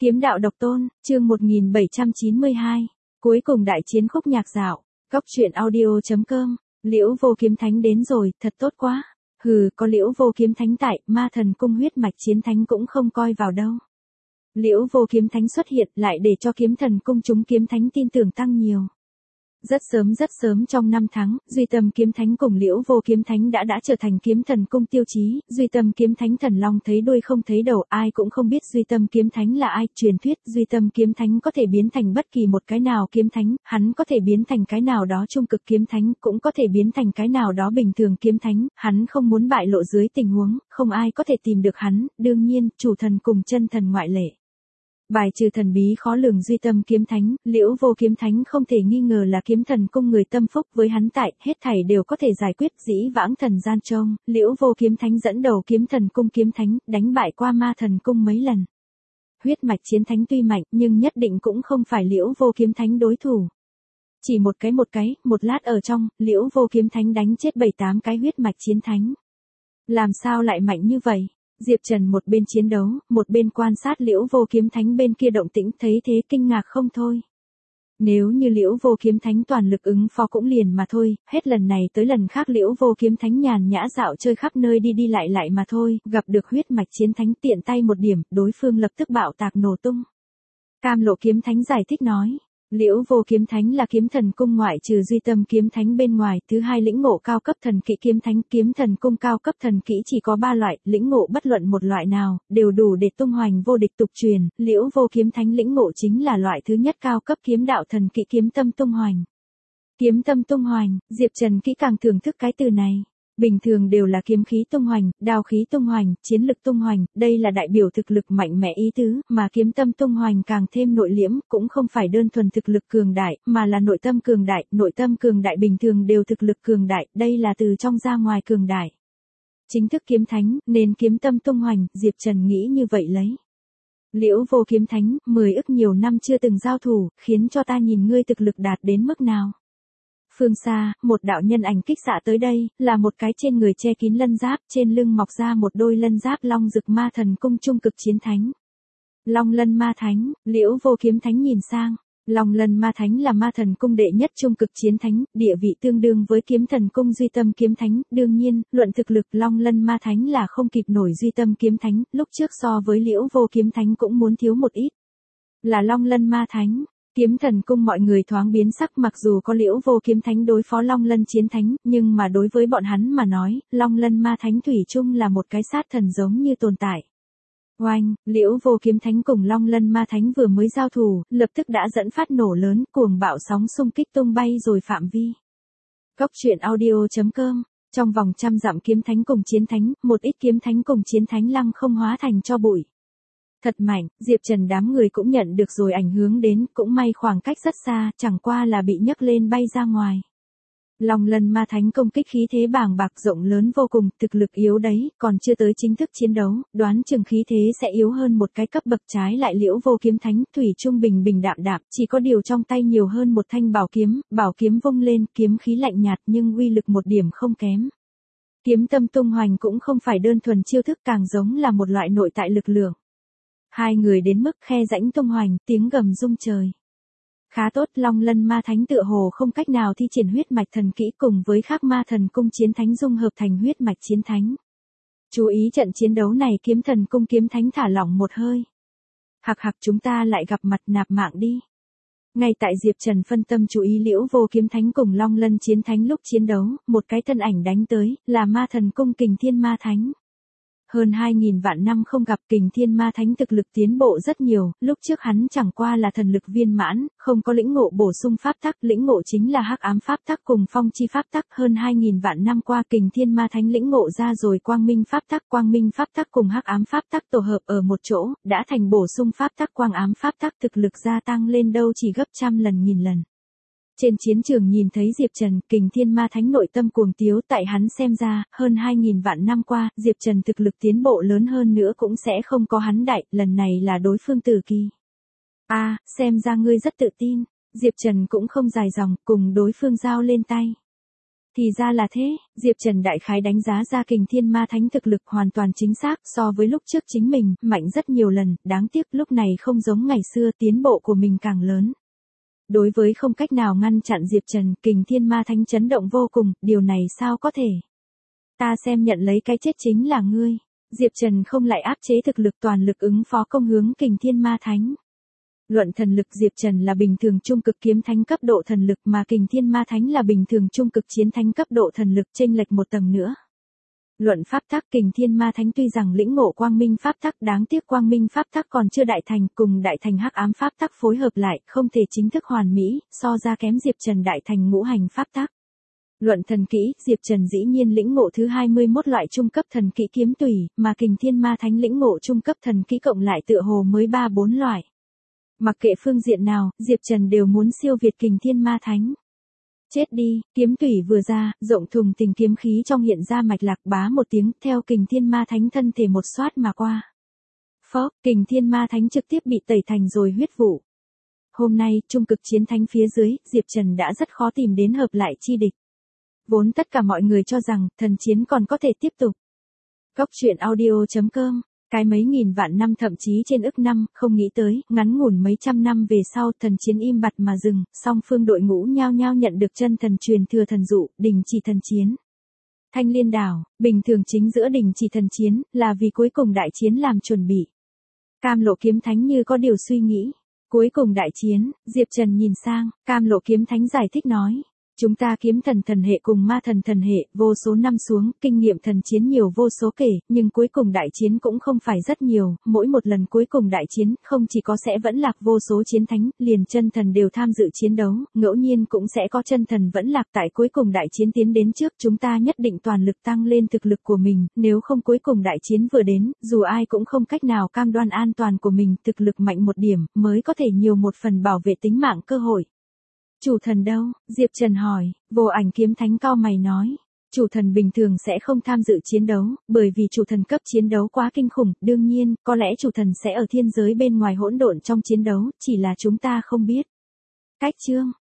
Kiếm đạo độc tôn, chương 1792. Cuối cùng đại chiến khúc nhạc dạo. Góc truyện audio.com. Liễu Vô Kiếm Thánh đến rồi, thật tốt quá. Hừ, có Liễu Vô Kiếm Thánh tại, Ma Thần Cung huyết mạch chiến thánh cũng không coi vào đâu. Liễu Vô Kiếm Thánh xuất hiện lại để cho Kiếm Thần Cung chúng kiếm thánh tin tưởng tăng nhiều. Rất sớm trong năm tháng, Duy Tâm Kiếm Thánh cùng Liễu Vô Kiếm Thánh đã trở thành Kiếm Thần Cung tiêu chí. Duy Tâm Kiếm Thánh thần long thấy đuôi không thấy đầu, ai cũng không biết Duy Tâm Kiếm Thánh là ai. Truyền thuyết Duy Tâm Kiếm Thánh có thể biến thành bất kỳ một cái nào kiếm thánh, hắn có thể biến thành cái nào đó trung cực kiếm thánh, cũng có thể biến thành cái nào đó bình thường kiếm thánh, hắn không muốn bại lộ dưới tình huống, không ai có thể tìm được hắn, đương nhiên, chủ thần cùng chân thần ngoại lệ. Bài trừ thần bí khó lường Duy Tâm Kiếm Thánh, Liễu Vô Kiếm Thánh không thể nghi ngờ là Kiếm Thần Cung người tâm phúc, với hắn tại, hết thảy đều có thể giải quyết. Dĩ vãng thần gian trông, Liễu Vô Kiếm Thánh dẫn đầu Kiếm Thần Cung kiếm thánh, đánh bại qua Ma Thần Cung mấy lần. Huyết mạch chiến thánh tuy mạnh, nhưng nhất định cũng không phải Liễu Vô Kiếm Thánh đối thủ. Chỉ một một lát ở trong, Liễu Vô Kiếm Thánh đánh chết 7-8 cái huyết mạch chiến thánh. Làm sao lại mạnh như vậy? Diệp Trần một bên chiến đấu, một bên quan sát Liễu Vô Kiếm Thánh bên kia động tĩnh, thấy thế kinh ngạc không thôi. Nếu như Liễu Vô Kiếm Thánh toàn lực ứng phó cũng liền mà thôi, hết lần này tới lần khác Liễu Vô Kiếm Thánh nhàn nhã dạo chơi khắp nơi đi lại mà thôi, gặp được huyết mạch chiến thánh tiện tay một điểm, đối phương lập tức bạo tạc nổ tung. Cam Lộ Kiếm Thánh giải thích nói. Liễu Vô Kiếm Thánh là Kiếm Thần Cung ngoại trừ Duy Tâm Kiếm Thánh bên ngoài, thứ hai lĩnh ngộ cao cấp thần kỹ kiếm thánh. Kiếm Thần Cung cao cấp thần kỹ chỉ có 3 loại, lĩnh ngộ bất luận một loại nào, đều đủ để tung hoành vô địch tục truyền. Liễu Vô Kiếm Thánh lĩnh ngộ chính là loại thứ nhất cao cấp kiếm đạo thần kỹ kiếm tâm tung hoành. Kiếm tâm tung hoành, Diệp Trần kỹ càng thưởng thức cái từ này. Bình thường đều là kiếm khí tung hoành, đao khí tung hoành, chiến lực tung hoành, đây là đại biểu thực lực mạnh mẽ ý tứ, mà kiếm tâm tung hoành càng thêm nội liễm, cũng không phải đơn thuần thực lực cường đại, mà là nội tâm cường đại bình thường đều thực lực cường đại, đây là từ trong ra ngoài cường đại. Chính thức kiếm thánh, nên kiếm tâm tung hoành, Diệp Trần nghĩ như vậy lấy. Liễu Vô Kiếm Thánh, 10 ức nhiều năm chưa từng giao thủ, khiến cho ta nhìn ngươi thực lực đạt đến mức nào. Phương xa, một đạo nhân ảnh kích xạ tới đây, là một cái trên người che kín lân giáp, trên lưng mọc ra một đôi lân giáp long rực Ma Thần Cung trung cực chiến thánh. Long Lân Ma Thánh, Liễu Vô Kiếm Thánh nhìn sang, Long Lân Ma Thánh là Ma Thần Cung đệ nhất trung cực chiến thánh, địa vị tương đương với Kiếm Thần Cung Duy Tâm Kiếm Thánh, đương nhiên, luận thực lực Long Lân Ma Thánh là không kịp nổi Duy Tâm Kiếm Thánh, lúc trước so với Liễu Vô Kiếm Thánh cũng muốn thiếu một ít. Là Long Lân Ma Thánh. Kiếm Thần Cung mọi người thoáng biến sắc, mặc dù có Liễu Vô Kiếm Thánh đối phó Long Lân chiến thánh, nhưng mà đối với bọn hắn mà nói, Long Lân Ma Thánh thủy chung là một cái sát thần giống như tồn tại. Oanh, Liễu Vô Kiếm Thánh cùng Long Lân Ma Thánh vừa mới giao thủ, lập tức đã dẫn phát nổ lớn, cuồng bạo sóng xung kích tung bay rồi phạm vi. Góc truyện audio.com. Trong vòng 100 dặm kiếm thánh cùng chiến thánh, một ít kiếm thánh cùng chiến thánh lăng không hóa thành cho bụi. Thật mạnh, Diệp Trần đám người cũng nhận được rồi ảnh hưởng đến, cũng may khoảng cách rất xa, chẳng qua là bị nhấc lên bay ra ngoài. Long Lân Ma Thánh công kích khí thế bàng bạc rộng lớn vô cùng, thực lực yếu đấy, còn chưa tới chính thức chiến đấu, đoán chừng khí thế sẽ yếu hơn một cái cấp bậc. Trái lại Liễu Vô Kiếm Thánh, thủy trung bình bình đạm, chỉ có điều trong tay nhiều hơn một thanh bảo kiếm vung lên, kiếm khí lạnh nhạt nhưng uy lực một điểm không kém. Kiếm tâm tung hoành cũng không phải đơn thuần chiêu thức, càng giống là một loại nội tại lực lượng. Hai người đến mức khe rãnh tung hoành, tiếng gầm rung trời. Khá tốt, Long Lân Ma Thánh tựa hồ không cách nào thi triển huyết mạch thần kỹ, cùng với khác Ma Thần Cung chiến thánh dung hợp thành huyết mạch chiến thánh. Chú ý trận chiến đấu này, Kiếm Thần Cung kiếm thánh thả lỏng một hơi. Hạc chúng ta lại gặp mặt, nạp mạng đi. Ngay tại Diệp Trần phân tâm chú ý Liễu Vô Kiếm Thánh cùng Long Lân chiến thánh lúc chiến đấu, một cái thân ảnh đánh tới, là Ma Thần Cung Kình Thiên Ma Thánh. Hơn 2000 vạn năm không gặp, Kình Thiên Ma Thánh thực lực tiến bộ rất nhiều, lúc trước hắn chẳng qua là thần lực viên mãn, không có lĩnh ngộ bổ sung pháp tắc, lĩnh ngộ chính là hắc ám pháp tắc cùng phong chi pháp tắc. Hơn 2000 vạn năm qua Kình Thiên Ma Thánh lĩnh ngộ ra rồi quang minh pháp tắc cùng hắc ám pháp tắc tổ hợp ở một chỗ, đã thành bổ sung pháp tắc quang ám pháp tắc, thực lực gia tăng lên đâu chỉ gấp trăm lần nghìn lần. Trên chiến trường nhìn thấy Diệp Trần, Kình Thiên Ma Thánh nội tâm cuồng tiếu, tại hắn xem ra, hơn 2000 vạn năm qua, Diệp Trần thực lực tiến bộ lớn hơn nữa cũng sẽ không có hắn đại, lần này là đối phương tử kỳ. Xem ra ngươi rất tự tin, Diệp Trần cũng không dài dòng, cùng đối phương giao lên tay. Thì ra là thế, Diệp Trần đại khái đánh giá ra Kình Thiên Ma Thánh thực lực hoàn toàn chính xác so với lúc trước chính mình, mạnh rất nhiều lần, đáng tiếc lúc này không giống ngày xưa tiến bộ của mình càng lớn. Đối với không cách nào ngăn chặn Diệp Trần, Kình Thiên Ma Thánh chấn động vô cùng, điều này sao có thể? Ta xem nhận lấy cái chết chính là ngươi. Diệp Trần không lại áp chế thực lực toàn lực ứng phó công hướng Kình Thiên Ma Thánh. Luận thần lực Diệp Trần là bình thường trung cực kiếm thánh cấp độ thần lực mà Kình Thiên Ma Thánh là bình thường trung cực chiến thánh cấp độ thần lực chênh lệch một tầng nữa. Luận pháp tắc Kình Thiên Ma Thánh tuy rằng lĩnh ngộ quang minh pháp tắc đáng tiếc quang minh pháp tắc còn chưa đại thành cùng đại thành hắc ám pháp tắc phối hợp lại không thể chính thức hoàn mỹ, so ra kém Diệp Trần đại thành ngũ hành pháp tắc. Luận thần kỹ, Diệp Trần dĩ nhiên lĩnh ngộ thứ 21 loại trung cấp thần kỹ kiếm tùy, mà Kình Thiên Ma Thánh lĩnh ngộ trung cấp thần kỹ cộng lại tựa hồ mới 3-4 loại. Mặc kệ phương diện nào, Diệp Trần đều muốn siêu việt Kình Thiên Ma Thánh. Chết đi, kiếm tùy vừa ra, rộng thùng tình kiếm khí trong hiện ra mạch lạc bá một tiếng, theo Kình Thiên Ma Thánh thân thể một xoát mà qua. Phốc, Kình Thiên Ma Thánh trực tiếp bị tẩy thành rồi huyết vụ. Hôm nay, trung cực chiến thánh phía dưới, Diệp Trần đã rất khó tìm đến hợp lại chi địch. Vốn tất cả mọi người cho rằng, thần chiến còn có thể tiếp tục. Góc truyện audio.com, cái mấy nghìn vạn năm thậm chí trên ức năm, không nghĩ tới, ngắn ngủn mấy trăm năm về sau, thần chiến im bặt mà dừng, song phương đội ngũ nhao nhao nhận được chân thần truyền thừa thần dụ, đình chỉ thần chiến. Thanh Liên đảo, bình thường chính giữa đình chỉ thần chiến, là vì cuối cùng đại chiến làm chuẩn bị. Cam Lộ Kiếm Thánh như có điều suy nghĩ. Cuối cùng đại chiến, Diệp Trần nhìn sang, Cam Lộ Kiếm Thánh giải thích nói. Chúng ta kiếm thần thần hệ cùng ma thần thần hệ, vô số năm xuống, kinh nghiệm thần chiến nhiều vô số kể, nhưng cuối cùng đại chiến cũng không phải rất nhiều, mỗi một lần cuối cùng đại chiến, không chỉ có sẽ vẫn lạc vô số chiến thánh, liền chân thần đều tham dự chiến đấu, ngẫu nhiên cũng sẽ có chân thần vẫn lạc tại cuối cùng đại chiến tiến đến trước, chúng ta nhất định toàn lực tăng lên thực lực của mình, nếu không cuối cùng đại chiến vừa đến, dù ai cũng không cách nào cam đoan an toàn của mình, thực lực mạnh một điểm, mới có thể nhiều một phần bảo vệ tính mạng cơ hội. Chủ thần đâu? Diệp Trần hỏi, Vô Ảnh Kiếm Thánh cao mày nói. Chủ thần bình thường sẽ không tham dự chiến đấu, bởi vì chủ thần cấp chiến đấu quá kinh khủng, đương nhiên, có lẽ chủ thần sẽ ở thiên giới bên ngoài hỗn độn trong chiến đấu, chỉ là chúng ta không biết. Cách chương,